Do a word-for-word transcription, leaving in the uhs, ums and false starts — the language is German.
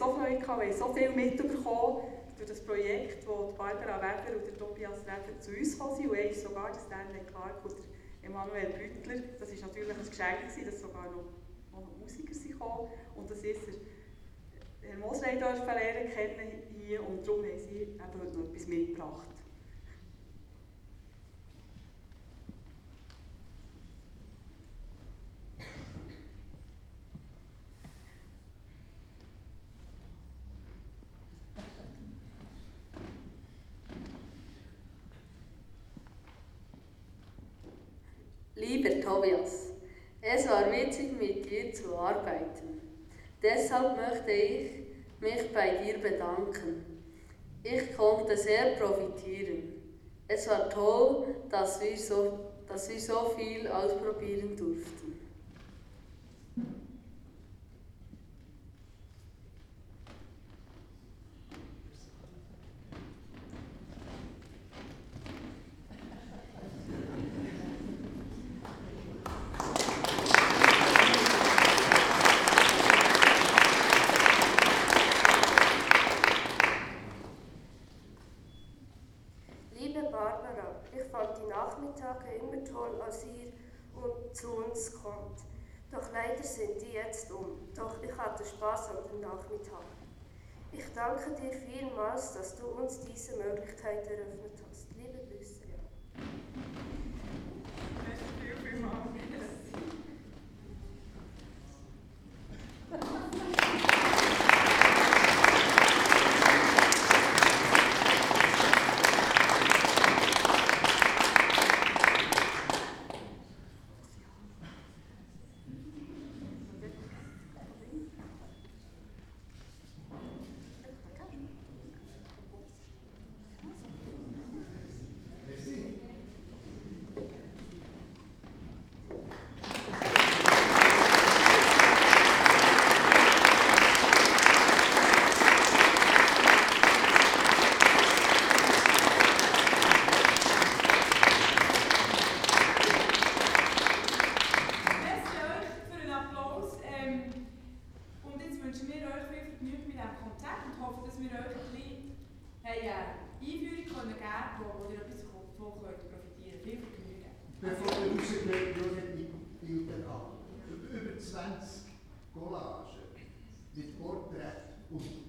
so Freude gehabt, wir haben so viel mitbekommen durch das Projekt, wo die Barbara Weber und der Tobias Weber zu uns gekommen sind, und eins sogar der Stanley Clark und der Emanuel Büttler. Das war natürlich ein Geschenk, dass sogar noch, noch Musiker kamen. Und das ist der Herr Mosley dürfen lernen kennen hier, und darum haben sie eben heute noch etwas mitgebracht. Lieber Tobias, es war witzig, mit dir zu arbeiten. Deshalb möchte ich mich bei dir bedanken. Ich konnte sehr profitieren. Es war toll, dass wir so, dass wir so viel ausprobieren durften. Immer toll, als ihr zu uns kommt. Doch leider sind die jetzt um. Doch ich hatte Spaß an den Nachmittag. Ich danke dir vielmals, dass du uns diese Möglichkeit eröffnet hast. Liebe Grüße. Bevor wir rausgehen, Bilder an. Über zwanzig Collagen mit Porträts und